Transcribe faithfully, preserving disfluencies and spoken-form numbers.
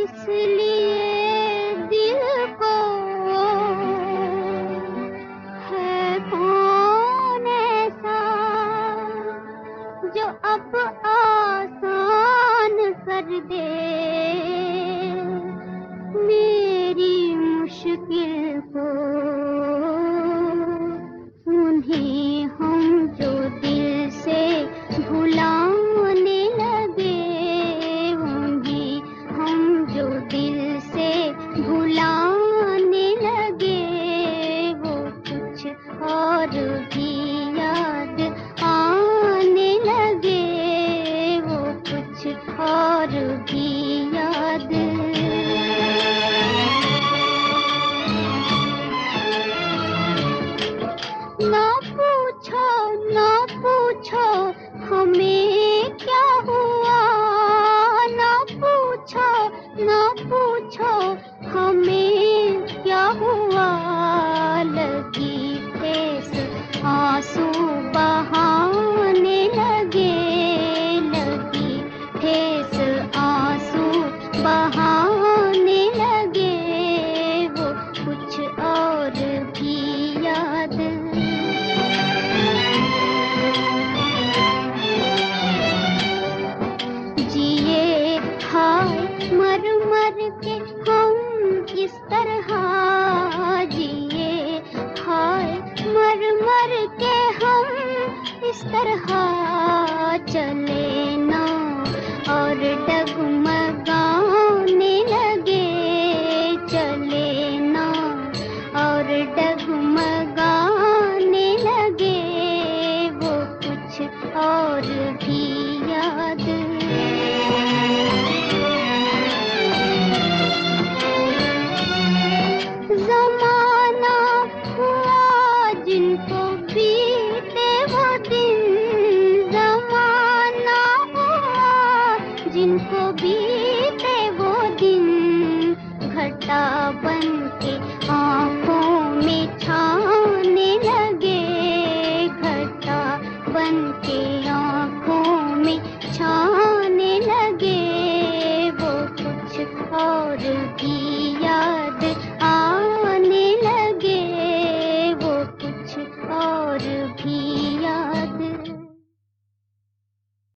इसलिए दिल को है कौन ऐसा जो अब आसान कर दे मेरी मुश्किल को। उन्हें हम जो दिल से भुलाने लगे, उन्हें हम जो दिल से भुलाने लगे, वो कुछ और भी याद आने लगे, वो कुछ और भी याद। ना पूछो ना पूछो हमें क्या हुआ, ना पूछो ना पूछो हमें क्या हुआ। लगी ठेस आंसू बहाने लगे, लगी ठेस आंसू बहाने लगे, वो कुछ और भी याद। जिए हाय मर मर के हम इस तरह, जिए हाय मर मर के हम इस तरह, चले ना और डगमगाने लगे, चले ना और डगमगाने लगे, वो कुछ और भी याद। ज़माना हुआ जिनको बीते वो दिन, ज़माना हुआ जिनको भी